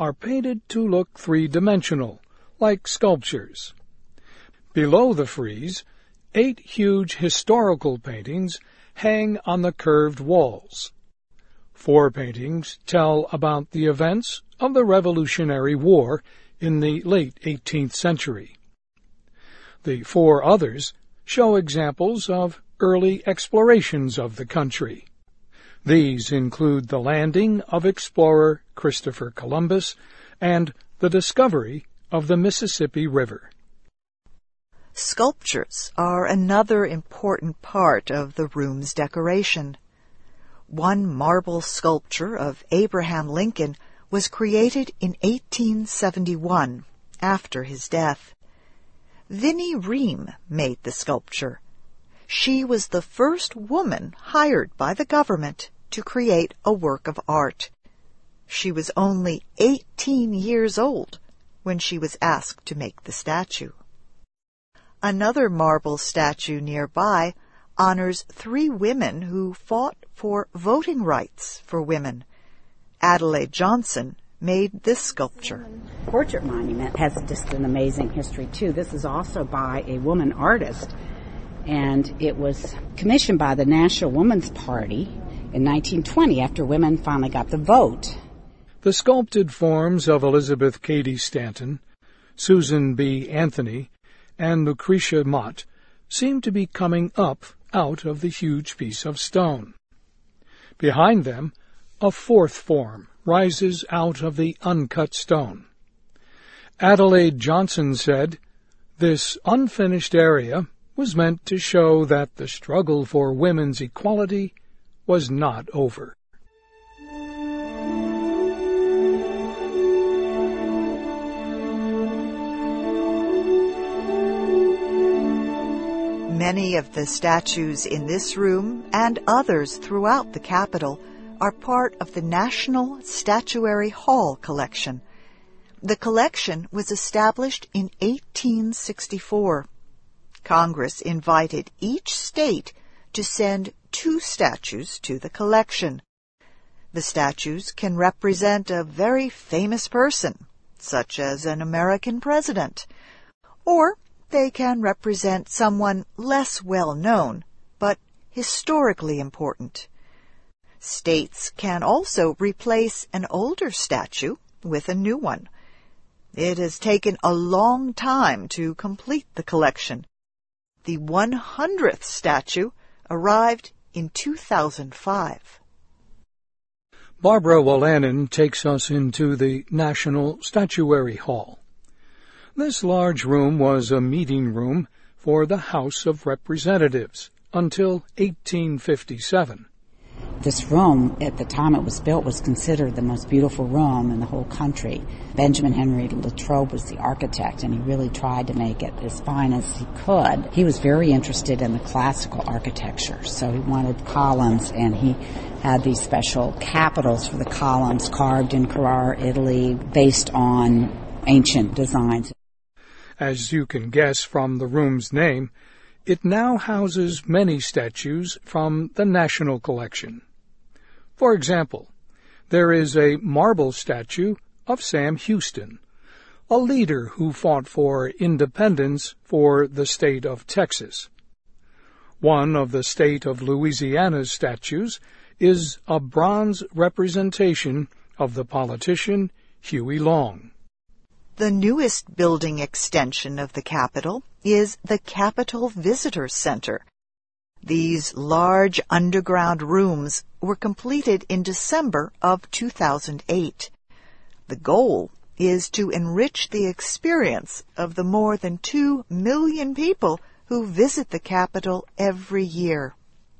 are painted to look three-dimensional, like sculptures. Below the frieze, 8 huge historical paintings hang on the curved walls. 4 paintings tell about the events of the Revolutionary War in the late 18th century. The 4 others show examples of early explorations of the country. These include the landing of explorer Christopher Columbus and the discovery of the Mississippi River. Sculptures are another important part of the room's decoration. One marble sculpture of Abraham Lincoln was created in 1871, after his death. Vinnie Ream made the sculpture. She was the first woman hired by the government to create a work of art. She was only 18 years old when she was asked to make the statue. Another marble statue nearby honors 3 women who fought for voting rights for women. Adelaide Johnson made this sculpture. The portrait monument has just an amazing history, too. This is also by a woman artist, and it was commissioned by the National Woman's Party in 1920 after women finally got the vote. The sculpted forms of Elizabeth Cady Stanton, Susan B. Anthony, and Lucretia Mott seem to be coming up out of the huge piece of stone. Behind them, a 4th form rises out of the uncut stone. Adelaide Johnson said, "This unfinished area was meant to show that the struggle for women's equality was not over." Many of the statues in this room and others throughout the Capitol are part of the National Statuary Hall collection. The collection was established in 1864. Congress invited each state to send 2 statues to the collection. The statues can represent a very famous person, such as an American president, or they can represent someone less well known, but historically important. States can also replace an older statue with a new one. It has taken a long time to complete the collection. The 100th statue arrived in 2005. Barbara Wolanin takes us into the National Statuary Hall. This large room was a meeting room for the House of Representatives until 1857. This room, at the time it was built, was considered the most beautiful room in the whole country. Benjamin Henry Latrobe was the architect, and he really tried to make it as fine as he could. He was very interested in the classical architecture, so he wanted columns, and he had these special capitals for the columns carved in Carrara, Italy, based on ancient designs. As you can guess from the room's name, it now houses many statues from the National Collection. For example, there is a marble statue of Sam Houston, a leader who fought for independence for the state of Texas. One of the state of Louisiana's statues is a bronze representation of the politician Huey Long. The newest building extension of the Capitol is the Capitol Visitor Center. These large underground rooms were completed in December of 2008. The goal is to enrich the experience of the more than 2 million people who visit the Capitol every year.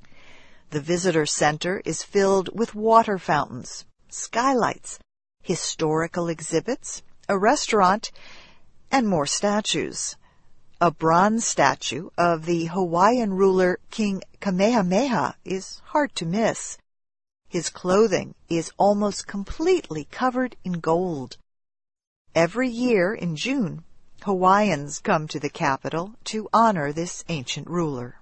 The Visitor Center is filled with water fountains, skylights, historical exhibits, a restaurant, and more statues. A bronze statue of the Hawaiian ruler King Kamehameha is hard to miss. His clothing is almost completely covered in gold. Every year in June, Hawaiians come to the Capitol to honor this ancient ruler.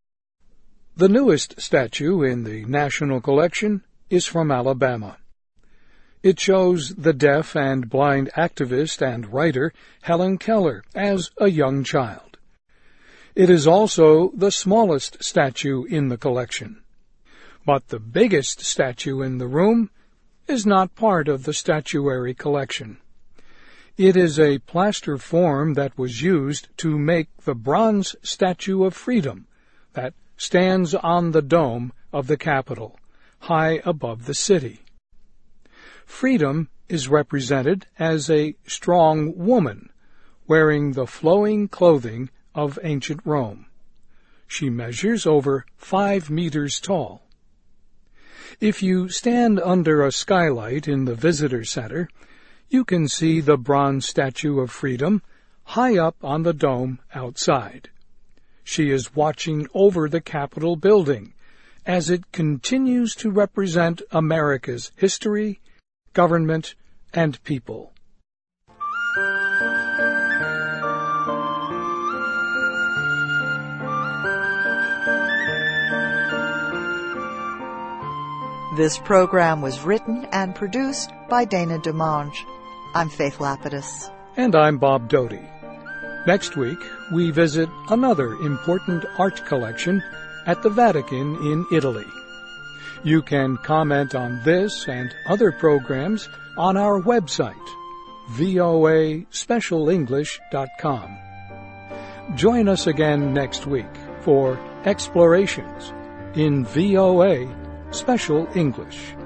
The newest statue in the National Collection is from Alabama. It shows the deaf and blind activist and writer Helen Keller as a young child. It is also the smallest statue in the collection. But the biggest statue in the room is not part of the statuary collection. It is a plaster form that was used to make the bronze Statue of Freedom that stands on the dome of the Capitol, high above the city. Freedom is represented as a strong woman wearing the flowing clothing of ancient Rome. She measures over 5 meters tall. If you stand under a skylight in the visitor center, you can see the bronze Statue of Freedom high up on the dome outside. She is watching over the Capitol building as it continues to represent America's history, government, and people. This program was written and produced by Dana DeMange. I'm Faith Lapidus. And I'm Bob Doty. Next week, we visit another important art collection at the Vatican in Italy. You can comment on this and other programs on our website, voaspecialenglish.com. Join us again next week for Explorations in VOA Special English.